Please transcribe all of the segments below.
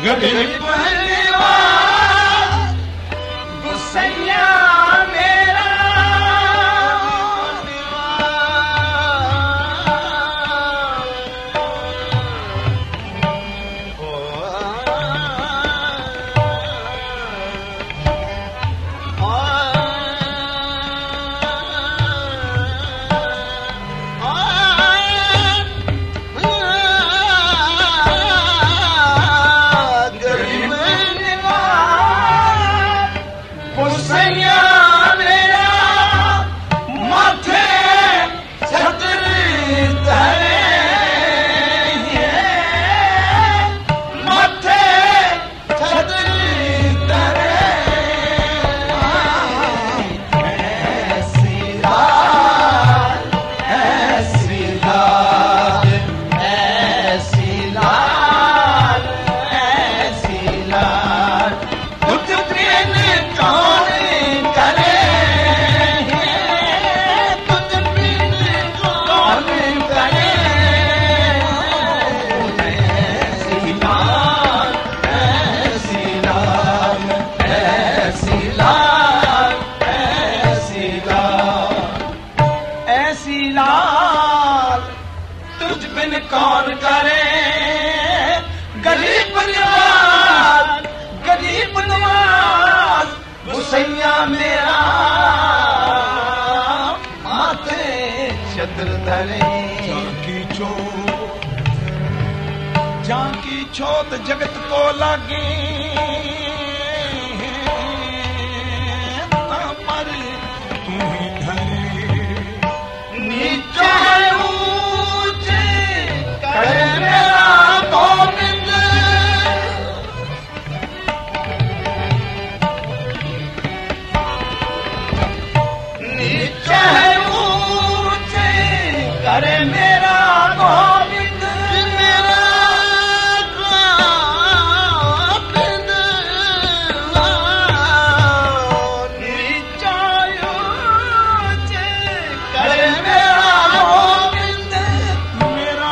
गरीब गुस्सैया मेरा कौन करे गरीब नवाज गुस्सैया मेरा माथे छत्र धरे झांकी छोत जगत को लागे पर तू ही धरे नीचा मेरा गोविंद नीचे ऊंचे करे मेरा गोविंद मेरा गोविंद नीचे ऊंचे करे मेरा गोविंद मेरा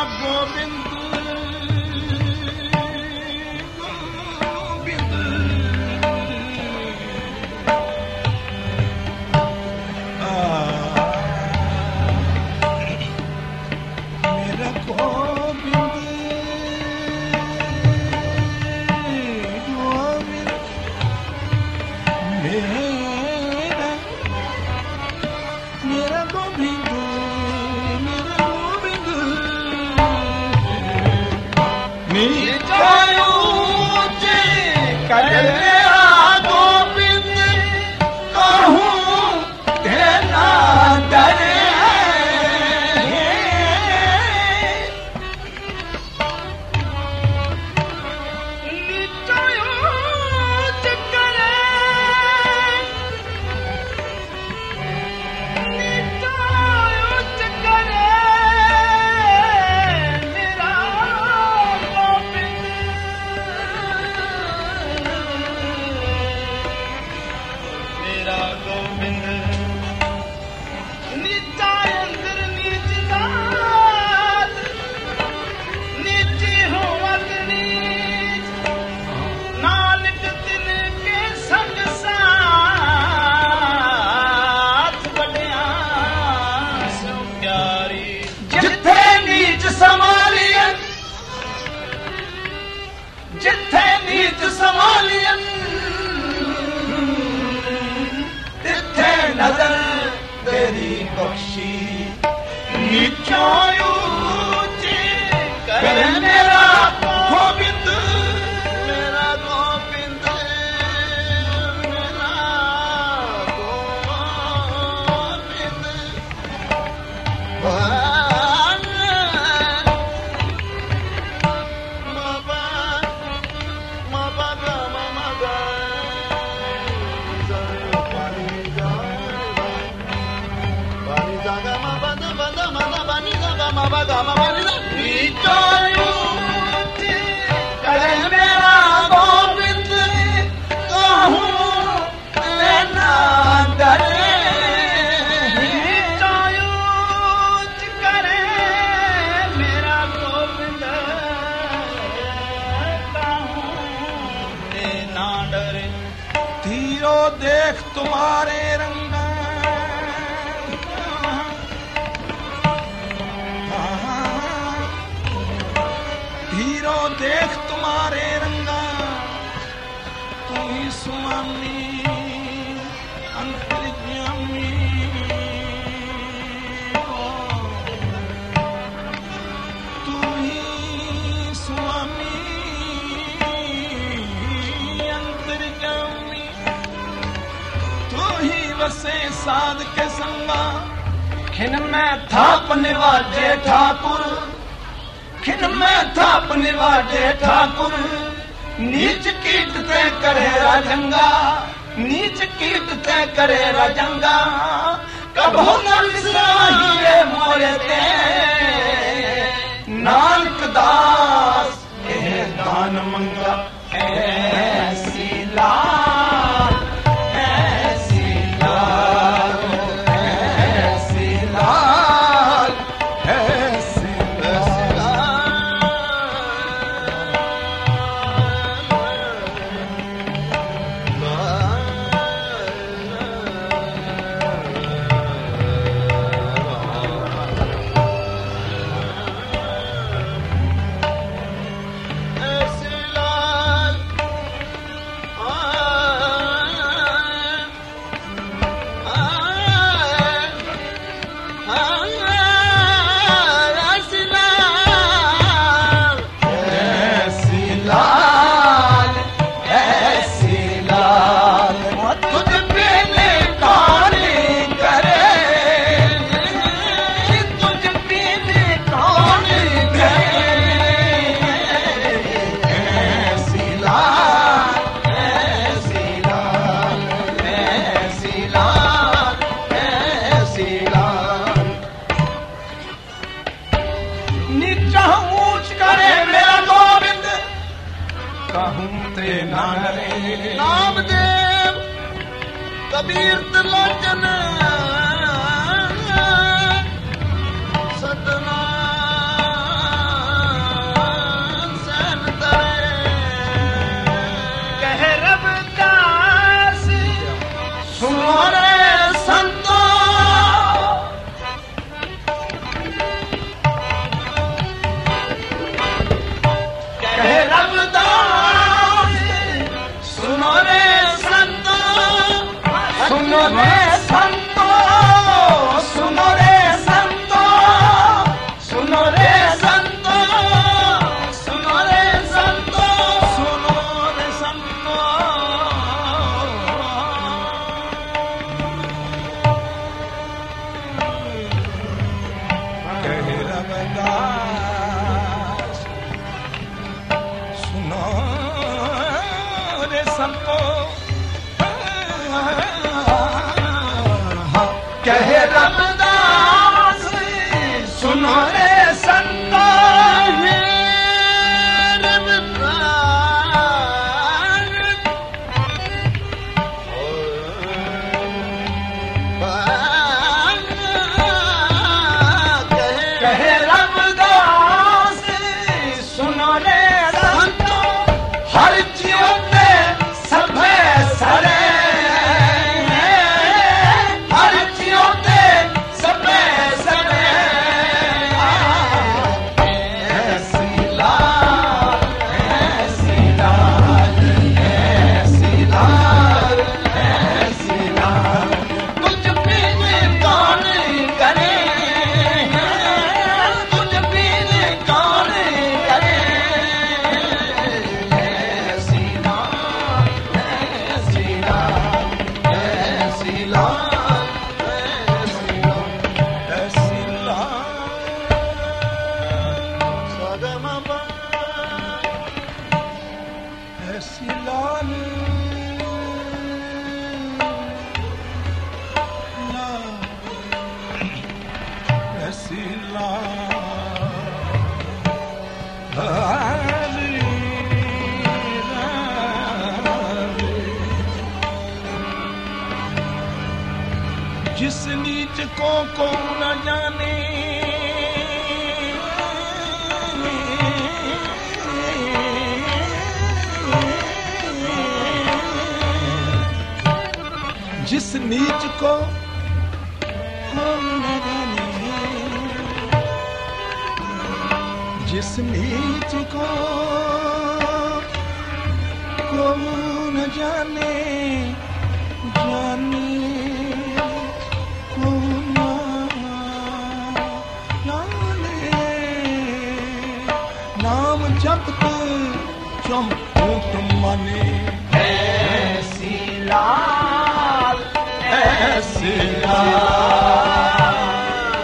खिन में थाप निवाजे ठाकुर, खिन में थाप निवाजे ठाकुर, नीच कीट ते करे राजंगा, नीच कीट ते करे राजंगा, कभो न विसराहिए मोरे ते नानक दास ए दान मंगा। ऐसी लाल, ऐसी लाल, ऐसी लाल, ऐसी नामदेव कबीर त्रिलोचन सतना सैन कह रविदास सुनो रे संतो, कह रविदास सुनो रे संतो, सुनो रे संतो, सुनो रे संतो, सुनो रे संतो, सुनो रे संतो, सुनो रे संतो। कह रविदास सुनो रे संतो, कह रविदास सुनो रे संतो, कह रविदास सुनो रे संतो, हर जीवते सभे सरे, हर जीवते सभे सरे, ऐसी लाल, ऐसी लाल, ऐसी लाल, ऐसी लाल, तुझ बिन कौन करे, तुझ बिन कौन करे, ऐसी लाल, ऐसी लाल, ऐसी लाल, ऐसी लाल, सगमपा, ऐसी लाल, ऐसी जिस नीच को न जाने, जिस नीच को न जाने, जिस नीच को न जाने, जाने को न जाने, नाम जपत चंपूट मने, ऐसी लाल, ऐसी लाल,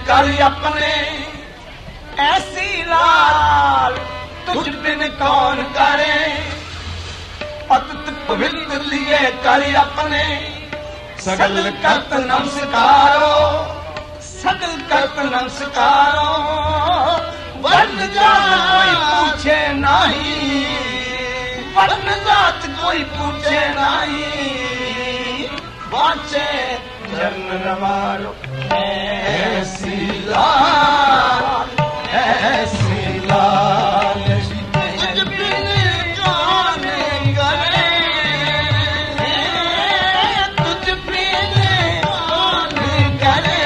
कर अपने ऐसी लाल तुझ बिन कौन करे अतुत पवित्र लिए कर अपने सगल करत नमस्कारो सगल करत नमस्कारो वर्ण जात कोई पूछे नहीं वर्ण जात कोई पूछे नहीं बाचे जन्म नवारो ऐसी लाल तुझ बिन कौन करे तुझ बिन कौन करे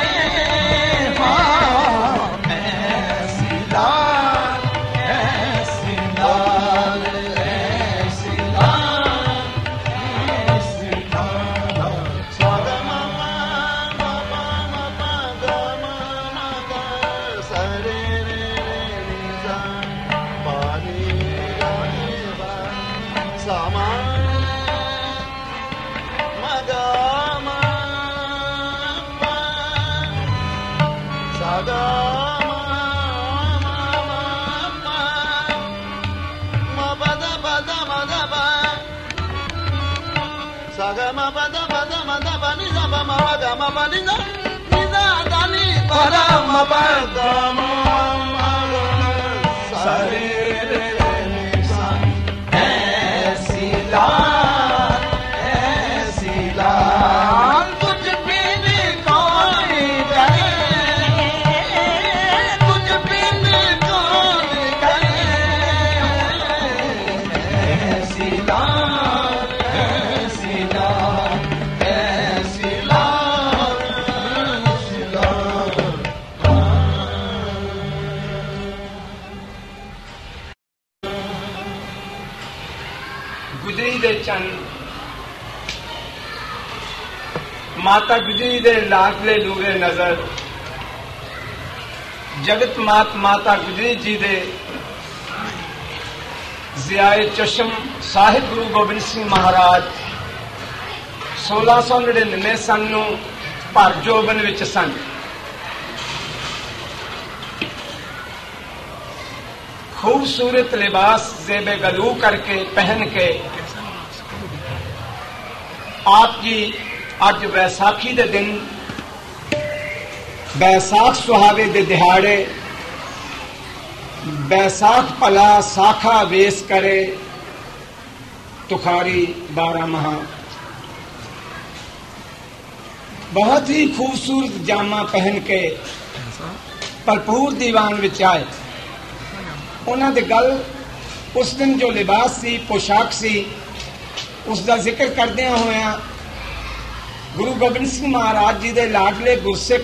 ऐसी लाल ऐसी लाल ऐसी लाल ऐसी लाल स्वागा मामा मामा मामा गामा मामा सरे रे रे सा पानी गाने बा सामा मगा मामा सागा saga ma ba da ni za ba ma ga ma ba ni za da ni para ma ba ga ma sa re re re ni sa ऐसी लाल तुझ बिन कौन करे तुझ बिन कौन करे ऐसी लाल ऐसी लाल ऐसी लाल ऐसी लाल गुजरी दे चंद माता गुजरी दे लाडले लूरे नजर जगत माता गुजरी जी दे जियाए चशम साहिब गुरु गोबिंद सिंह महाराज 1699 सन ਨੂੰ ਭਰ ਜੋਬਨ ਵਿੱਚ ਸਨ। खूबसूरत लिबास जेबे गलू करके पहन के आप जी अज वैसाखी दे दिन बैसाख सुहावे दे दिहाड़े बैसाख भला साखा वेस करे तुखारी 12 महा बहुत ही खूबसूरत जामा पहन के भरपूर दीवान विच आए। उन्होंने दे गल उस दिन जो लिबास सी पोशाक सी उसका जिक्र करदे होया गुरु गोबिंद सिंह महाराज जी दे लाडले गुरसिख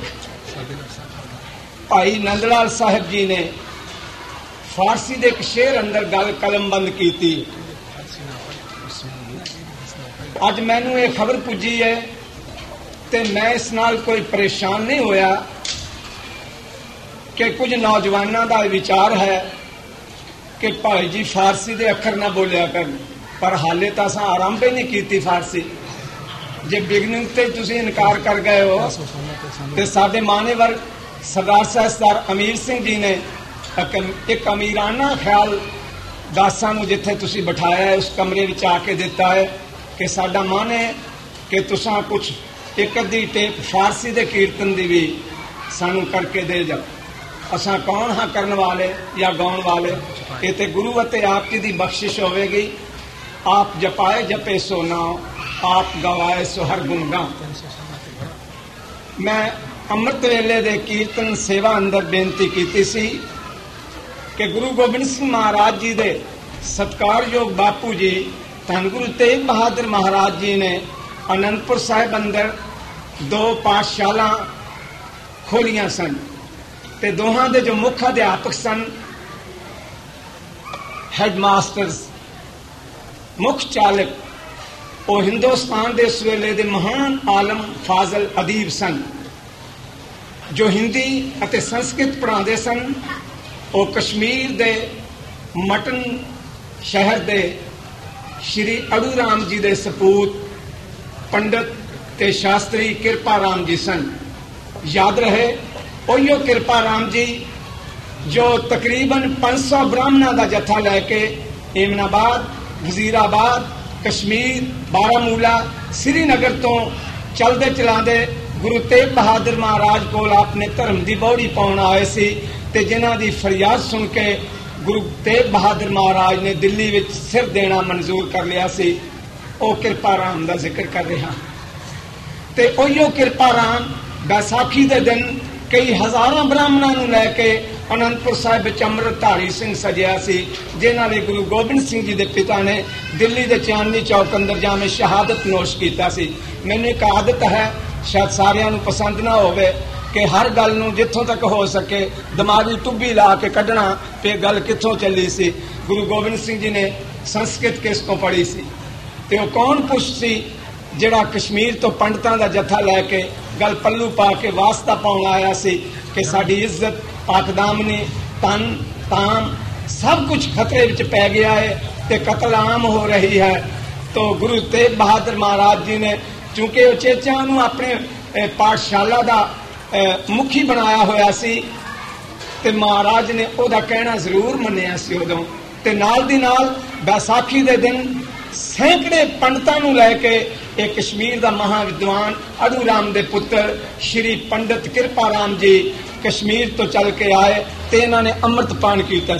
भाई नंदलाल साहिब जी ने फारसी दे एक शेर अंदर गल कलमबंद की। अज मैनू ये खबर पुजी है ते मैं इस नाल कोई परेशान नहीं होया कि कुछ नौजवानों का विचार है कि भाई जी फारसी दे अखर ना बोलिया कर, पर हाले तो असा आरंभ ही नहीं की फारसी। जे बिगनिंग ते तुसी इनकार कर गए हो तो साडे मानेवर सरदार साहबदार अमीर सिंह जी ने एक अमीराना ख्याल दासा नूं जिथे तुसी बिठाया है उस कमरे विच आके दिता है कि साडा मन है कि तुसा कुछ एक अद्धी टेप फारसी दे कीर्तन दी भी सानू करके दे जाओ। असा कौन हाँ करने वाले या गाउन वाले, ये तो गुरु अते आप जी की बख्शिश होगी। आप जपाए जपे सो नाम आप गवाए सो हर गुण गां। मैं अमृत वेले दे कीर्तन सेवा अंदर बेनती की सी कि गुरु गोबिंद सिंह महाराज जी दे सत्कारयोग बापू जी धन गुरु तेग बहादुर महाराज जी ने आनंदपुर साहिब अंदर 2 पाठशाला खोलियां सन ते दोहां दे जो मुख अध्यापक सन हैडमास्टर्स मुख चालक वो हिंदुस्तान दे इस वेले दे महान आलम फाजल अदीब सन जो हिंदी अते संस्कृत पढ़ाते सन। वो कश्मीर दे मटन शहर दे श्री अड़ू राम जी दे सपूत पंडित ते शास्त्री कृपा राम जी सन। याद रहे उहियो कृपा राम जी जो तकरीबन 500 ब्राह्मणों का जत्था लैके एमनाबाद, वजीराबाद, कश्मीर, बारामूला, श्रीनगर तो चलते चलाते गुरु तेग बहादुर महाराज को अपने धर्म की बौड़ी पाउण आए सी ते जिन्हां दी फरियाद सुन के गुरु तेग बहादुर महाराज ने दिल्ली विच सिर देना मंजूर कर लिया सी। ओ कृपा राम का जिक्र कर रहा ते उहियो कृपा राम बैसाखी के दिन कई हजारों ब्राह्मणों नूं लैके आनंदपुर साहिब विच अमृतधारी सिंह सजिया सी, जिन्हां ने गुरु गोबिंद सिंह जी के पिता ने दिल्ली के चांदनी चौक अंदर जामे शहादत नोश कीता सी। मैनूं एक आदत है, शायद सारियां नूं पसंद ना होवे, कि हर गल नूं जिथों तक हो सके दिमागी टुब्बी ला के कढ़ना पे गल कित्थों चली सी। गुरु गोबिंद सिंह जी ने संस्कृत किस तो पढ़ी सी ते वह कौन पुछ सी जिहड़ा कश्मीर तो पंडितां दा जत्था लैके गल पल्लू पा के वास्ता पाउण आया सी कि साडी इज्जत, पाकदामनी, तन ताम सब कुछ खतरे विच पै गया है ते कतल आम हो रही है। तो गुरु तेग बहादुर महाराज जी ने चूंकि उचेचियां नूं अपने पाठशाला दा मुखी बनाया होया सी ते महाराज ने ओदा कहना जरूर मन्निया सी उदों ते नाल दी नाल बैसाखी दे दिन सैकड़े पंडितां नूं लैके एक कश्मीर दा महाविद्वान अड़ू राम दे पुत्र श्री पंडित कृपा राम जी कश्मीर तो चल के आए ते इन्हां ने अमृतपान कीता।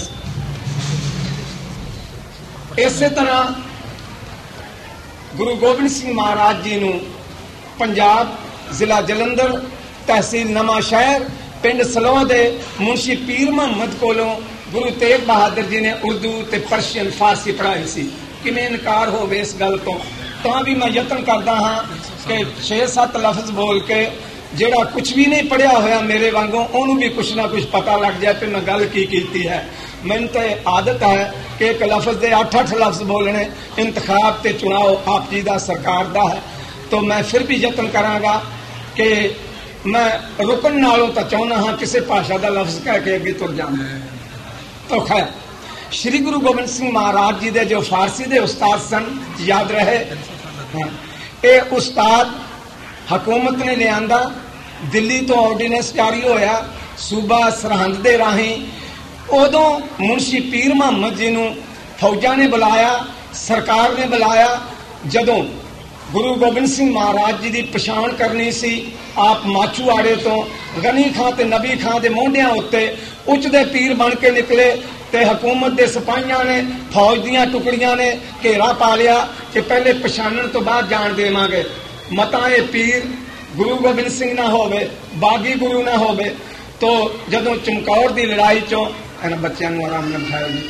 इसे तरह गुरु गोबिंद सिंह महाराज जी नूं पंजाब जिला जलंधर तहसील नवा शहर पिंड सलोह दे मुंशी पीर मुहम्मद कोलों गुरु तेग बहादुर जी ने उर्दू ते पर्शियन फारसी पढ़ाई सी। किवें इनकार होवे इस गल तो भी मैं यतन करदा हाँ कि 6-7 लफ्ज बोल के जेड़ा कुछ भी नहीं पढ़िया होया मेरे वांगों उन्होंने भी कुछ ना कुछ पता लग जाए कि मैं गल की कीती है। मैंने तो आदत है कि एक लफ्ज दे 8-8 लफ्ज बोलने, इंतखाब ते चुनाव आप जी दा सरकार दा है, तो मैं फिर भी यतन करांगा कि मैं रुकन नालों तो चाहना हाँ किसी भाषा का लफ्ज कह के अगे तुर जाना। तो खैर श्री गुरु गोबिंद सिंह महाराज जी दे जो फारसी दे उस्ताद सन, याद रहे ये उस्ताद हुकूमत ने लियांदा, दिल्ली तो ऑर्डीनेंस जारी होया सूबा सरहंद दे राही, उदों मुंशी पीर मुहम्मद जी नूं फौजा ने बुलाया, सरकार ने बुलाया। जदों गुरु गोबिंद सिंह महाराज जी की पछाण करनी सी, आप माछूआड़े तो गनी खां ते नबी खां दे मोंढियां उत्ते उचदे पीर बन के निकले ते हुकूमत दे सिपाहियां ने, फौज दियां टुकड़ियां ने घेरा पा लिया कि पहले पछाणन तो बाद जान देवांगे, मतां ये पीर गुरु गोबिंद सिंह ना होवे, बागी गुरु ना होवे। तो जदों चमकौर दी लड़ाई चों इन्हां बच्चों नूं आराम नाल बिठाया जी,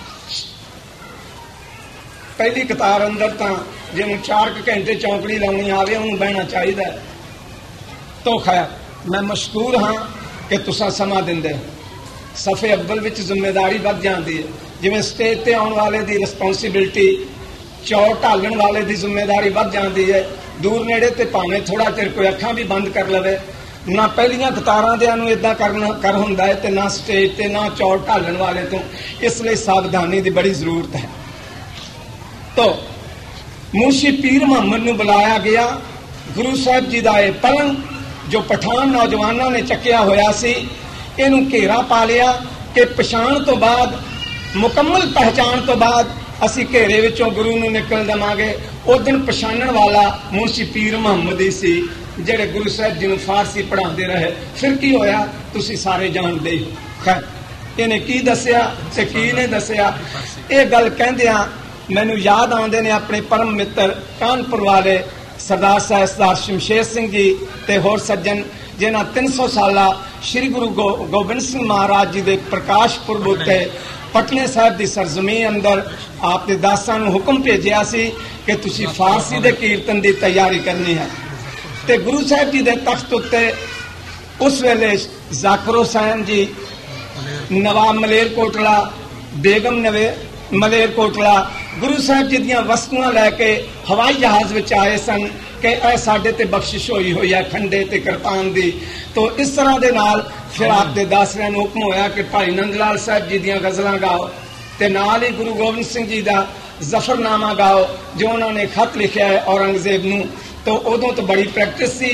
पहली कतार अंदर तां जिन्हों 4 घंटे चौंकड़ी लाउणी आवे उन्होंने बहना चाहिए। तो खैर मैं मशकूर हाँ कि तुसा समा दिंदे, सफ़े अव्वल विच जिम्मेदारी वध जाती है, जिवें स्टेज ते आउण वाले दी रिस्पोंसिबिलिटी, चौड़ ढालण वाले दी जिम्मेदारी वध जाती है। दूर नेड़े ते भावें थोड़ा चिर कोई अखां भी बंद कर लवे, ना पहलियां कतारां दियां नूं इदां कर हुंदा है ते ना स्टेज ते ना चौड़ ढालण वाले तो, इसलिए सावधानी की बड़ी जरूरत है। तो मुंशी पीर मुहम्मद नूं बुलाया गया। गुरु साहब जी का यह पलंग जो पठान नौजवानों ने चक्या होया सी, इनू घेरा पा लिया कि पछाण तो बाद, मुकम्मल पहचान तो बाद असी घेरे विचों गुरु नूं निकल देवांगे। उस दिन पछाणन वाला मुंशी पीर मुहम्मद ही सी जिहड़े गुरु साहब जी नूं फारसी पढ़ाते रहे। फिर की होया तुसी सारे जानदे ही। खैर इन्हें की दसिया ते की नहीं दसिया, ये गल कहंदियां मैनू याद आते ने अपने परम मित्र कानपुर वाले सरदार साहिबजादा शमशेर सिंह जी ते होर सज्जन जिन्हां 300 साला श्री गुरु गोबिंद सिंह महाराज जी के प्रकाश पुरब उत्ते पटने साहब की सरजमीन अंदर आपके दासां नूं हुक्म भेजिया सी कि तुसीं फारसी दे कीर्तन की तैयारी करनी है। ते गुरु साहब जी के तख्त उत्ते उस वेले जाकिर हुसैन जी, नवाब मलेरकोटला, बेगम मलेरकोटला गुरु साहब जी दियां वस्तुआं लैके हवाई जहाज विच आए सन कि यह साडे ते बख्शिश होई हुई है खंडे ते किरपान दी। तो इस तरह दे नाल फिर आपके दासरियां नूं हुक्म होया कि भाई नंदलाल साहब जी दियां गज़लां गाओ ते नाल ही गुरु गोबिंद सिंह जी दा जफरनामा गाओ जो उन्होंने खत लिखा है औरंगजेब नूं। तो उदों तो बड़ी प्रैक्टिस सी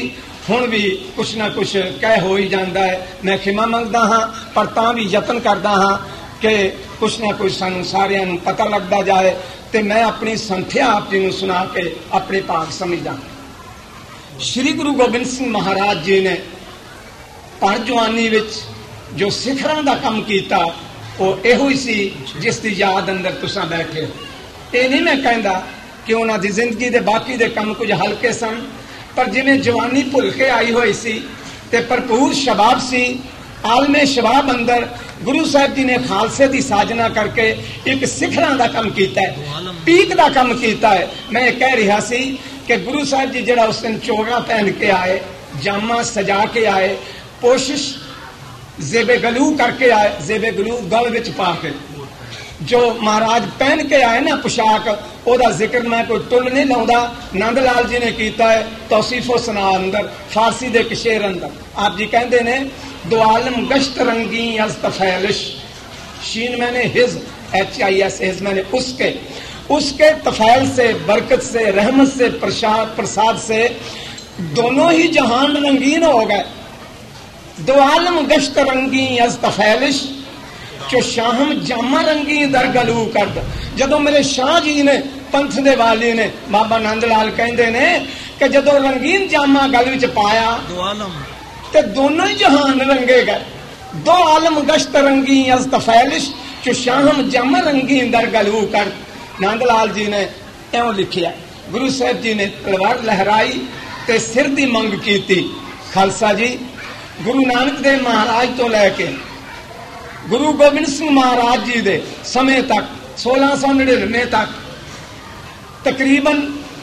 ਹੁਣ ਵੀ ਕੁਛ ਨਾ ਕੁਛ ਕਹਿ ਹੋ ਹੀ ਜਾਂਦਾ ਹੈ। मैं खिमा मंगदा हाँ पर तां भी यतन करदा हाँ कि कुछ ना कुछ सानू सारिਆਂ ਨੂੰ पता लगता जाए ਤੇ मैं अपनी संथ्या आप जी ਨੂੰ सुना के अपने भाग समझदा। श्री गुरु गोबिंद सिंह महाराज जी ने पर जवानी विच जो सिखरां दा काम कीता ਉਹ ਇਹੋ ਹੀ ਸੀ ਜਿਸ ਦੀ ਯਾਦ ਅੰਦਰ ਤੁਸੀਂ ਬੈਠੇ ਹੋ। ਇਹ ਨਹੀਂ ਮੈਂ ਕਹਿੰਦਾ ਕਿ ਉਹਨਾਂ ਦੀ ਜ਼ਿੰਦਗੀ ਦੇ ਬਾਕੀ ਦੇ ਕੰਮ ਕੁਝ ਹਲਕੇ ਸਨ, ਪਰ ਜਿਵੇਂ ਜਵਾਨੀ ਭੁੱਲ ਕੇ ਆਈ ਹੋਈ ਸੀ ਤੇ ਭਰਪੂਰ ਸ਼ਬਾਬ ਸੀ, ਆਲਮੇ ਸ਼ਬਾਬ ਅੰਦਰ ਗੁਰੂ ਸਾਹਿਬ ਜੀ ਨੇ ਖਾਲਸੇ ਦੀ ਸਾਜਨਾ ਕਰਕੇ ਇੱਕ ਸਿਖਰਾਂ ਦਾ ਕੰਮ ਕੀਤਾ ਹੈ, ਪੀਕ ਦਾ ਕੰਮ ਕੀਤਾ ਹੈ। ਮੈਂ ਇਹ ਕਹਿ ਰਿਹਾ ਸੀ ਕਿ ਗੁਰੂ ਸਾਹਿਬ ਜੀ ਜਿਹੜਾ ਉਸ ਦਿਨ ਚੋਗਾ ਪਹਿਨ ਕੇ ਆਏ, ਜਾਮਾ ਸਜਾ ਕੇ ਆਏ, ਕੋਸ਼ਿਸ਼ जेबे गलू करके आए, जेबे गलू गल विच पा के जो महाराज पहन के आए ना पोशाक, ओदा जिक्र मैं कोई टुल नहीं लाउंदा। नंद लाल जी ने कीता है तौसीफो सना अंदर, फारसी दे शेर अंदर आप जी कहते ने दो आलम गश्त रंगी अज तफैलिश, शीन मैंने हिज HIS हिज मैंने उसके तफैल से, बरकत से, रहमत से, प्रसाद से दोनों ही जहान रंगीन हो गए। दो आलम गश्त रंगी अज तफैलिश जो शाहम जामा रंगी दर गलू कर। जदों मेरे शाह जी ने पंथ दे वाली ने बाबा नंद लाल कहते ने कि जदों रंगीन जामा गल विच पाया ते दोनों ही जहान रंगे गए। दो आलम गश्त रंगी अज तफैलिश जो शाहम जामा रंगी दर गलू कर। नंद लाल जी ने इउं लिखिया। गुरु साहब जी ने तलवार लहराई ते सिर दी मंग कीती। खालसा जी गुरु नानक देव महाराज तो लैके गुरु गोबिंद सिंह महाराज जी दे समय तक 1699 तक तकरीबन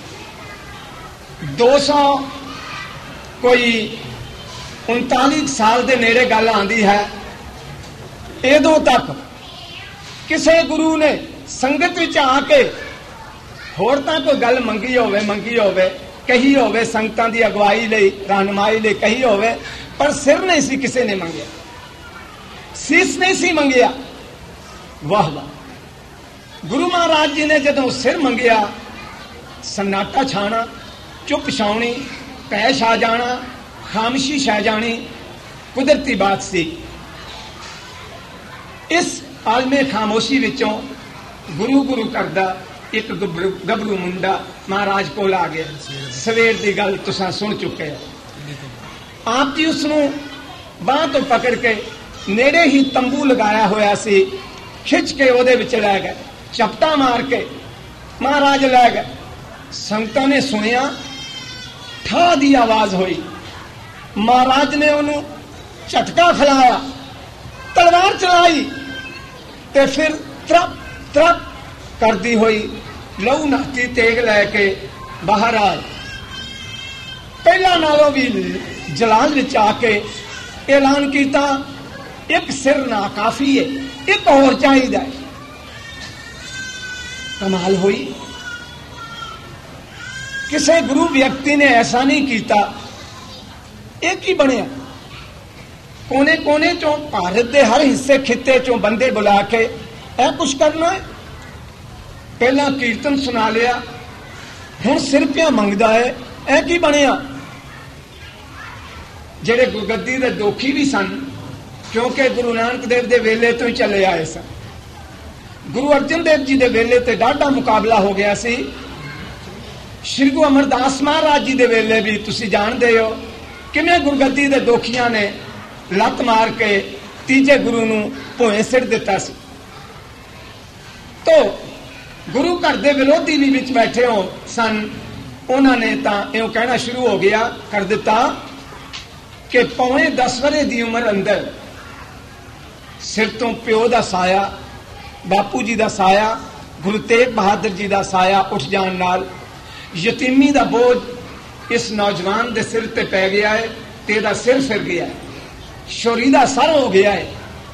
200 कोई 39 साल दे नेड़े गल आंदी है। इदों तक किसी गुरु ने संगत विच आके होर तां कोई गल मंगी होवे कही होवे, संगतां दी अगवाई लई रहनुमाई लई कही होवे, पर सिर नहीं सी किसी ने मंगया, सीस नहीं सी मंगया। वाह वाह। गुरु महाराज जी ने जदों सिर मंगया, सन्नाटा छाना, चुप छाउनी, पैश आ जाना, खामशी छा जानी, कुदरती बात सी। इस आलमे खामोशी विचों गुरु गुरु करदा एक गबरू मुंडा महाराज कोल आ गया। सवेर की गल तुसां सुन चुके हो। आप जी उसनों बांह तो पकड़ के नेड़े ही तंबू लगाया होया सी, खिंच के ओदे विच लै गए, चपटा मार के महाराज लै गए। संगतां ने सुनिया, ठा दी आवाज हुई, महाराज ने उन्होंने झटका खिलाया, तलवार चलाई ते फिर त्रप त्रप करती हुई लहू नहती तेग लैके बाहर आए। पहला नालों भी जलाल विच आके ऐलान किया, एक सिर ना काफी है, एक और चाहिए। कमाल हुई। किसी गुरु व्यक्ति ने ऐसा नहीं किया। एक ही बनया, कोने कोने चों भारत के हर हिस्से खिते चों बंदे बुला के ऐ कुछ करना है। पहला कीर्तन सुना लिया, हुण सिर पिया मंगदा है, ऐ की बनया। जेड़े गुरगद्दी दे दोखी भी सन, क्योंकि गुरु नानक देव दे वेले तो ही चले आए सन। गुरु अर्जन देव जी दे वेले ते डाढा मुकाबला हो गया सी। श्री गुरु अमरदास महाराज जी दे वेले भी तुसी जानदे हो किवें गुरगद्दी दे दोखियां ने लत मार के तीजे गुरु नूं भोए सिट दिता सी। तो गुरु घर दे विरोधी भी विच बैठे हो सन, उन्होंने तां इउं कहना शुरू हो गया कर दिता कि पौने 10 वरे दी उम्र अंदर सिर तो प्यो दा साया, बापू जी दा साया, गुरु तेग बहादुर जी दा साया उठ जान नाल यतीमी दा बोझ इस नौजवान दे सिर ते पै गया है, तेरा सिर फिर गया है, शोरी दा सर हो गया है,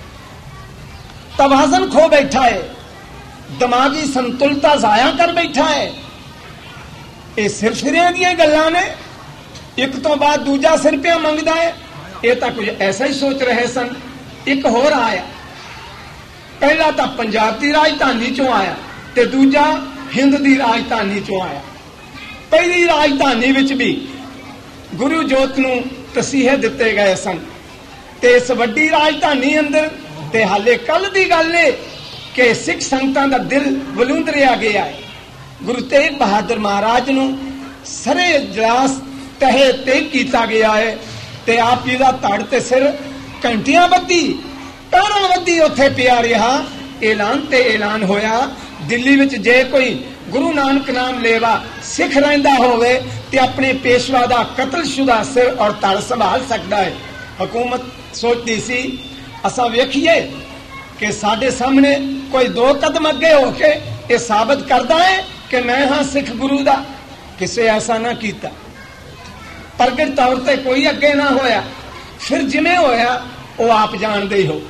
तवाजन खो बैठा है, दिमागी संतुलता जाया कर बैठा है। ये सिर फिरे दी गल्लां ने, एक तो बाद दूजा सिर पिया मंगदा है। ये तो कुछ ऐसा ही सोच रहे सन। एक होर आया, पहला तो पंजाब की राजधानी चों आया ते दूजा हिंद की राजधानी चों आया। पहली राजधानी विच भी ਗੁਰੂ ਜੋਤ ਨੂੰ ਤਸੀਹੇ ਦਿੱਤੇ ਗਏ ਸਨ। ਤੇ ਇਸ ਵੱਡੀ ਰਾਜਧਾਨੀ ਅੰਦਰ ਤੇ ਹਾਲੇ ਕੱਲ ਦੀ ਗੱਲ ਏ ਕਿ ਸਿੱਖ ਸੰਗਤਾਂ ਦਾ ਦਿਲ ਵਲੂੰਦਰਿਆ ਗਿਆ ਹੈ। ਗੁਰੂ ਤੇਗ ਬਹਾਦਰ ਮਹਾਰਾਜ ਨੂੰ ਸਰੇ ਇਜਲਾਸ ਤਹਿ ਤੇ ਕੀਤਾ ਗਿਆ ਹੈ ਤੇ ਆਪ ਜੀ ਦਾ ਧੜ ਤੇ ਸਿਰ ਘੰਟਿਆਂ ਬੱਧੀ ਤਾਰਾਂ ਬੱਧੀ ਉੱਥੇ ਪਿਆ ਰਿਹਾ। ਐਲਾਨ ਤੇ ਐਲਾਨ ਹੋਇਆ, ਦਿੱਲੀ ਵਿੱਚ ਜੇ ਕੋਈ ਗੁਰੂ ਨਾਨਕ ਨਾਮ ਲੇਵਾ ਸਿੱਖ ਰਹਿੰਦਾ ਹੋਵੇ ਤੇ ਆਪਣੇ ਪੇਸ਼ਵਾ ਦਾ ਕਤਲਸ਼ੁਦਾ ਸਿਰ ਔਰ ਧੜ ਸੰਭਾਲ ਸਕਦਾ ਹੈ। ਹਕੂਮਤ ਸੋਚਦੀ ਸੀ ਅਸਾਂ ਵੇਖੀਏ ਕਿ ਸਾਡੇ ਸਾਹਮਣੇ ਕੋਈ 2 ਕਦਮ ਅੱਗੇ ਹੋ ਕੇ ਇਹ ਸਾਬਤ ਕਰਦਾ ਹੈ ਕਿ ਮੈਂ ਹਾਂ ਸਿੱਖ ਗੁਰੂ ਦਾ। ਕਿਸੇ ਐਸਾ ਨਾ ਕੀਤਾ, ਪ੍ਰਗਟ ਤੌਰ ਤੇ ਕੋਈ ਅੱਗੇ ਨਾ ਹੋਇਆ। ਫਿਰ ਜਿਵੇਂ ਹੋਇਆ ਉਹ ਆਪ ਜਾਣਦੇ ਹੀ ਹੋ।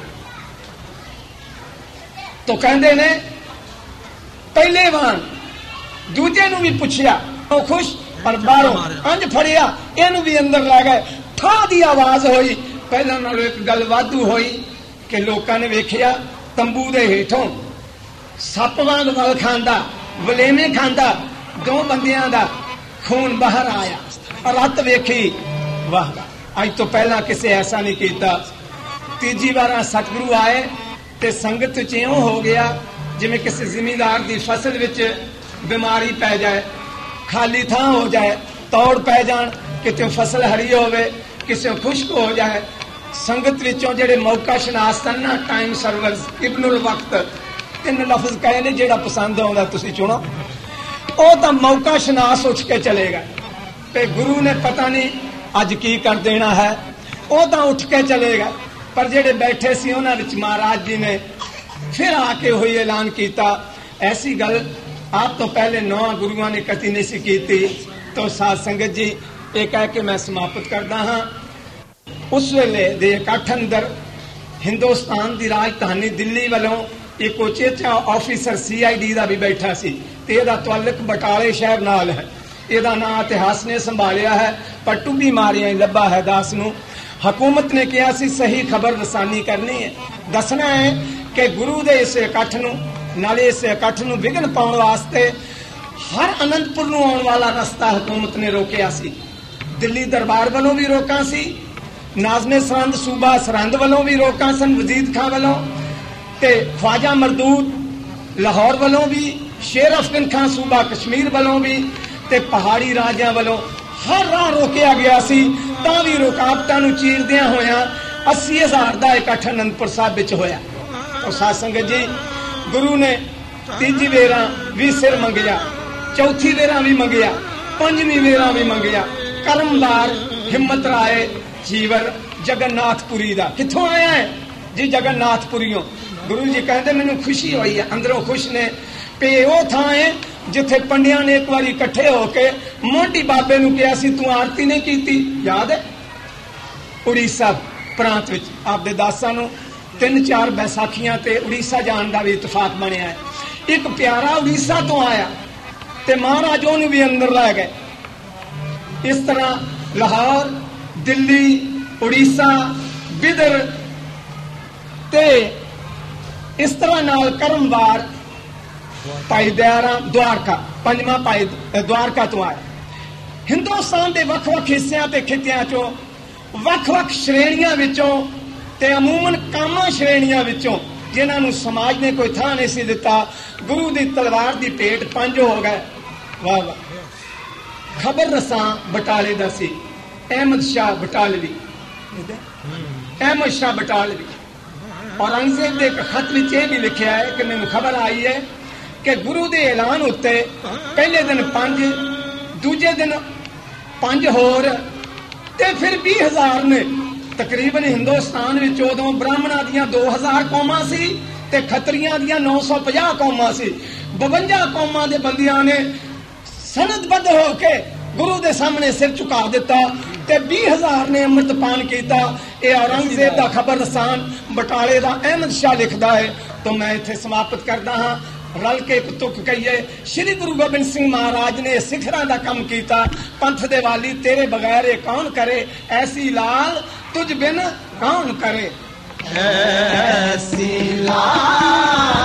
तो कहते ने पहले वान दूजे नूं भी पुछया, वो खुश पर बाहरों अंज फड़िया, इनू भी अंदर लै गए। ठा दी आवाज हुई, पहला नालों एक गल वाधू हुई कि लोकां ने वेखिया तंबू दे हेठों सप वांग वल खांदा, वलेमे खांदा 2 बंदियां दा खून बाहर आया। रत वेखी, वाह अज तो पहला किसी ऐसा नहीं किया। तीजी बार सतगुरु आए ते संगत च इउं हो गया जिवें किसी जिमीदार की फसल विच बीमारी पै जाए, खाली थां हो जाए, तौड़ पै जाण, किते फसल हरी होवे, किसे खुश्क हो जाए। संगत विचों जिहड़े मौका शनास सन ना, टाइम सर्वर्स, इब्नुल वक्त, 3 लफ्ज कहे ने, जिहड़ा पसंद आउंदा तुसीं चुनो। ਉਹ ਤਾਂ मौका शनास उठ के चले गए ते गुरु ने पता नहीं अज की कर देना है, ਉਹ ਤਾਂ उठ के चले गए। पर जेड़े बैठे सी उन्हां विच महाराज जी ने फिर आके हुई ऐलान किया। ऐसी गल आप तो पहले 9 गुरुआं ने कति नहीं सी कीती। तो साध संगत जी ये कह के मैं समाप्त करदा हाँ। उस वेले दे इकट्ठ अंदर हिंदुस्तान की राजधानी दिल्ली वालों एक उचेचा ऑफिसर CID का भी बैठा सी ते इहदा तअल्लुक बटाले शहर नाल है। इहदा नाम इतिहास ने संभालिया है, पर टुब्बी मारिया लब्बा है दास नूं। हकूमत ने कहा सी सही खबर रसानी करनी है, दसना है कि गुरु दे इस इकट्ठ नूं, नाले इस इकट्ठ नूं विघन पाउण वास्ते हर आनंदपुर नूं आउण वाला रस्ता हुकूमत ने रोकिया सी। दिल्ली दरबार वालों भी रोकां सी, नाज़मे सरहंद सूबा सरहंद वालों भी रोकां सन, वजीद खां वालों ते ख्वाजा मरदूद लाहौर वालों भी, शेर अफगन खां सूबा कश्मीर वालों भी ते पहाड़ी राजियां वालों हर राह रोकिया गया सी। तां भी रुकावटां नूं चीरदियां होया 80,000 का इकट्ठ आनंदपुर साहिब विच होया। तो साध संगत जी गुरु ने तीजी वेरा भी सिर मंगिया, चौथी वेरा भी मंगिया, 5वीं वेरा भी मंगिया। करमदार हिम्मत राय जीवर जगन्नाथपुरी दा कित्थों आया है जी? जगन्नाथपुरीओ। गुरु जी कहते मैनूं खुशी हुई है, अंदरों खुश ने पे वो थां है जिथे पंडिया ने एक बार इकट्ठे होके मोंटी बाबे नूं कहा सी तू आरती नहीं कीती, याद है? उड़ीसा प्रांत विच आपदे दासां नूं 3-4 बैसाखियां ते उड़ीसा जाण दा भी इतफाक बनिया है। एक प्यारा उड़ीसा तो आया ते महाराज ओनू भी अंदर लै गए। इस तरह लाहौर, दिल्ली, उड़ीसा, बिदर ते इस तरह नाल करमवार भाई दयारा द्वारका, 5वां भाई द्वारका तो आया। हिंदुस्तान के वख-वख हिस्सियां ते खित्तियां चों वख-वख श्रेणियां विचों ते अमूमन कामा श्रेणियां विचों जिन्हां नूं समाज ने कोई थां नहीं सी दिता, गुरु की तलवार की भेट 5 हो गए। वाह वाह। खबर रसां बटाले दा सी अहमद शाह बटालवी, अहमद शाह बटालवी। औरंगजेब के एक खत में यह भी लिखा है कि मैंने खबर आई है कि गुरु के ऐलान उत्ते पहले दिन 5, दूजे दिन 5 होर ते फिर 20,000 ने। तकरीबन हिंदुस्तान में उदों ब्राह्मणों दियां 2,000 कौमां सी ते खत्रियां दियां 950 कौमां सी। 52 कौमां दे बंदियां ने सनदबद्ध होके गुरु के सामने सिर झुका दिता ते 20,000 ने अमृतपान किया। यह औरंगजेब का खबरसान बटाले का अहमद शाह लिखता है। तो मैं इत्थे समाप्त करता हाँ। रल के एक तुक कहिए, श्री गुरु गोबिंद सिंह महाराज ने सिखरां का कम किया। पंथ दे वाली तेरे बगैर ये कौन करे, ऐसी लाल तुझ बिन कौन करे, ऐसी लाल